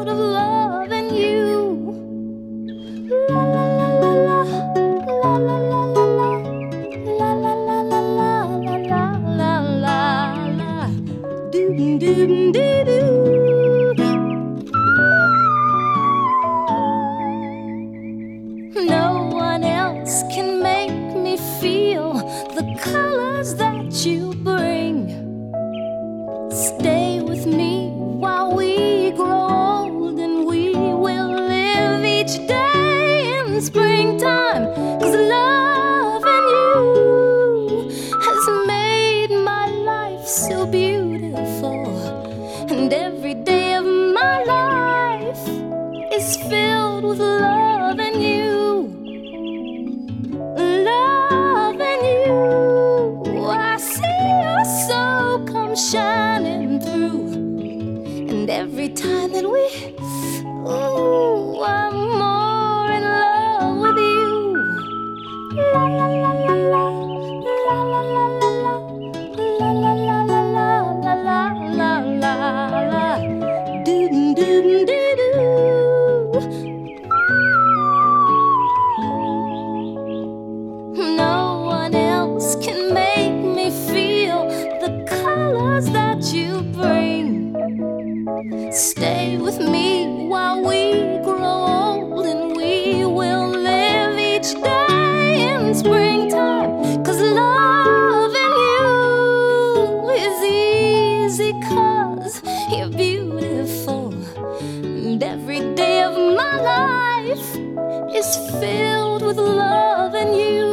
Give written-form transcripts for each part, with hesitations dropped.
filled with love and you. La la la la la la la la la la la la la la la la doo doo doo doo. No one else can make me feel the colors that you bring. Stay with me while we grow old, and we will live each day in springtime. 'Cause loving you has made my life so beautiful, and every day of my life is filled with love and you. I see your soul come shining through, and every time that we, ooh, I'm more in love with you. La la la la la, la la la la la, la la la la la, la la la la, doo doo doo doo. No one else can make me feel the colors that you bring. Stay with me while we grow old, and we will live each day in springtime. 'Cause loving you is easy, 'cause you're beautiful, and every day of my life is filled with love and you.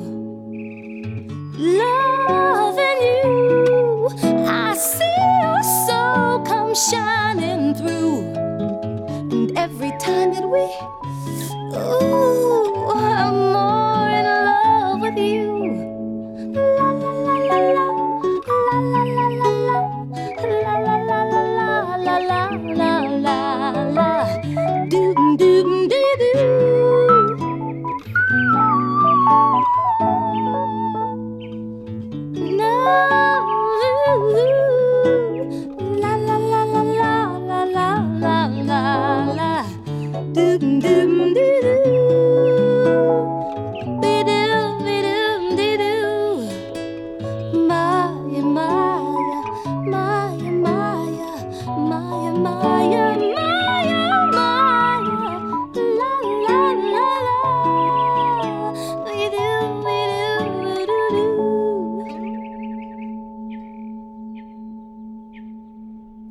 Loving you, I see your soul come shining through, and every time that we, ooh,